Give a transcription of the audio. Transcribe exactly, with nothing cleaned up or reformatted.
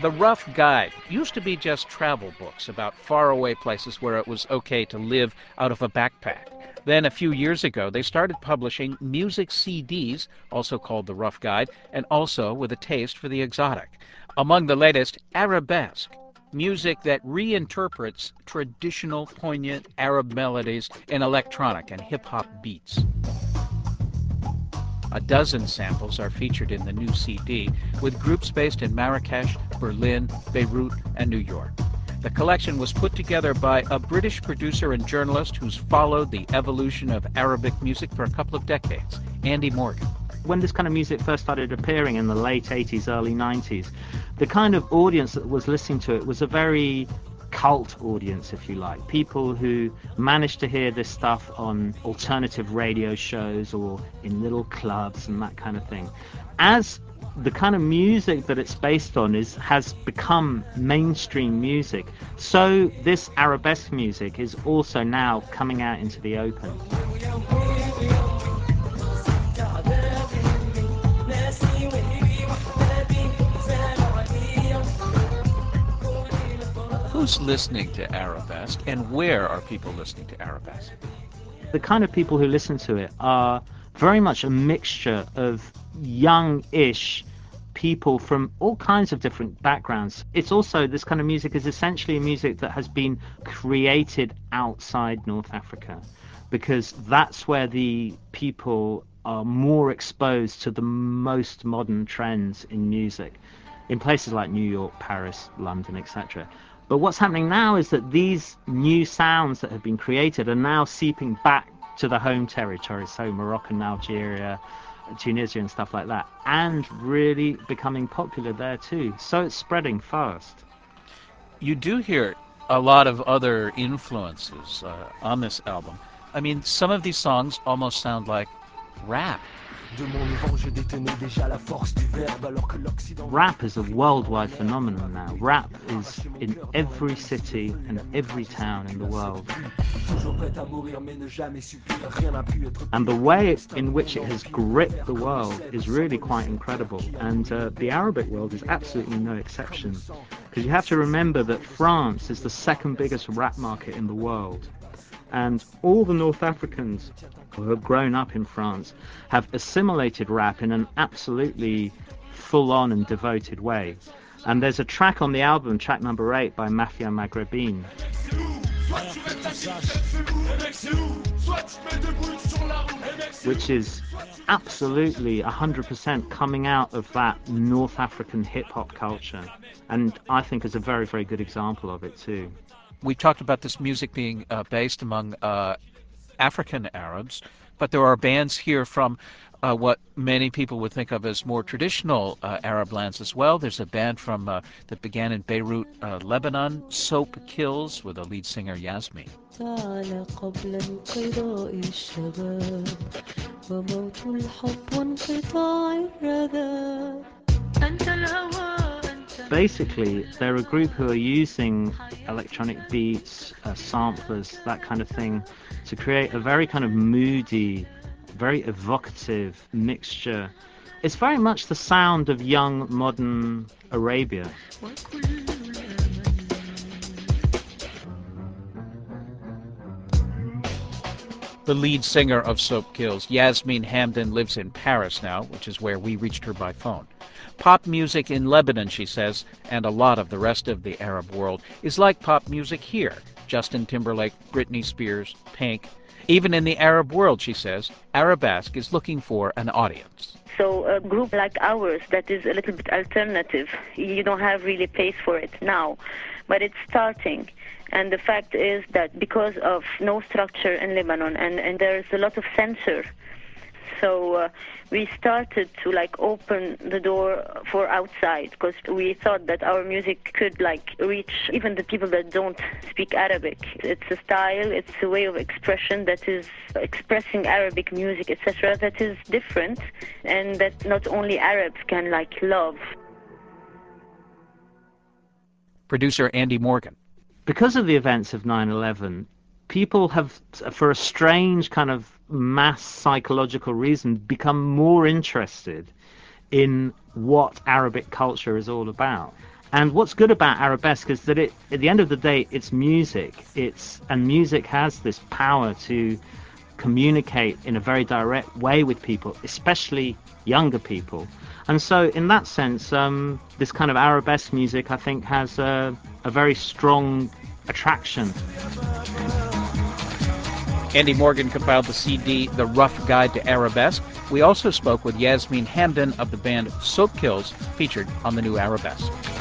The Rough Guide used to be just travel books about faraway places where it was okay to live out of a backpack. Then a few years ago, they started publishing music C Ds, also called The Rough Guide, and also with a taste for the exotic. Among the latest, Arabesque, music that reinterprets traditional, poignant Arab melodies in electronic and hip-hop beats. A dozen samples are featured in the new C D, with groups based in Marrakesh, Berlin, Beirut, and New York. The collection was put together by a British producer and journalist who's followed the evolution of Arabic music for a couple of decades, Andy Morgan. When this kind of music first started appearing in the late eighties, early nineties, the kind of audience that was listening to it was a very cult audience, if you like. People who managed to hear this stuff on alternative radio shows or in little clubs and that kind of thing. As the kind of music that it's based on is has become mainstream music, so this arabesque music is also now coming out into the open. Who's listening to Arabesque, and where are people listening to Arabesque? The kind of people who listen to it are very much a mixture of young-ish people from all kinds of different backgrounds. It's also, this kind of music is essentially a music that has been created outside North Africa, because that's where the people are more exposed to the most modern trends in music, in places like New York, Paris, London, et cetera. But what's happening now is that these new sounds that have been created are now seeping back to the home territory, so Moroccan, Algeria, Tunisia and stuff like that, and really becoming popular there too. So it's spreading fast. You do hear a lot of other influences uh, on this album. I mean, some of these songs almost sound like rap. Rap is a worldwide phenomenon now. Rap is in every city and every town in the world. And the way in which it has gripped the world is really quite incredible. And uh, the Arabic world is absolutely no exception. Because you have to remember that France is the second biggest rap market in the world. And all the North Africans who have grown up in France have assimilated rap in an absolutely full-on and devoted way. And there's a track on the album, track number eight, by Mafia Maghrébine, which is absolutely one hundred percent coming out of that North African hip-hop culture. And I think is a very, very good example of it too. We talked about this music being uh, based among uh, African Arabs, but there are bands here from uh, what many people would think of as more traditional uh, Arab lands as well. There's a band from uh, that began in Beirut, uh, Lebanon, Soap Kills, with a lead singer, Yasmin. Basically, they're a group who are using electronic beats, uh, samplers, that kind of thing, to create a very kind of moody, very evocative mixture. It's very much the sound of young, modern Arabia. The lead singer of Soap Kills, Yasmin Hamdan, lives in Paris now, which is where we reached her by phone. Pop music in Lebanon, she says, and a lot of the rest of the Arab world, is like pop music here. Justin Timberlake, Britney Spears, Pink. Even in the Arab world, she says, Arabesque is looking for an audience. So a group like ours that is a little bit alternative, you don't have really place for it now, but it's starting. And the fact is that because of no structure in Lebanon, and, and there's a lot of censor, so uh, we started to like open the door for outside, because we thought that our music could like reach even the people that don't speak Arabic. It's a style, it's a way of expression that is expressing Arabic music, et cetera, that is different and that not only Arabs can like love. Producer Andy Morgan. Because of the events of nine eleven, people have, for a strange kind of mass psychological reason, become more interested in what Arabic culture is all about. And what's good about arabesque is that it, at the end of the day, it's music. It's and music has this power to communicate in a very direct way with people, especially younger people. And so, in that sense, um, this kind of arabesque music, I think, has a, a very strong attraction. Andy Morgan compiled the C D, The Rough Guide to Arabesque. We also spoke with Yasmin Hamdan of the band Soapkills, featured on the new Arabesque.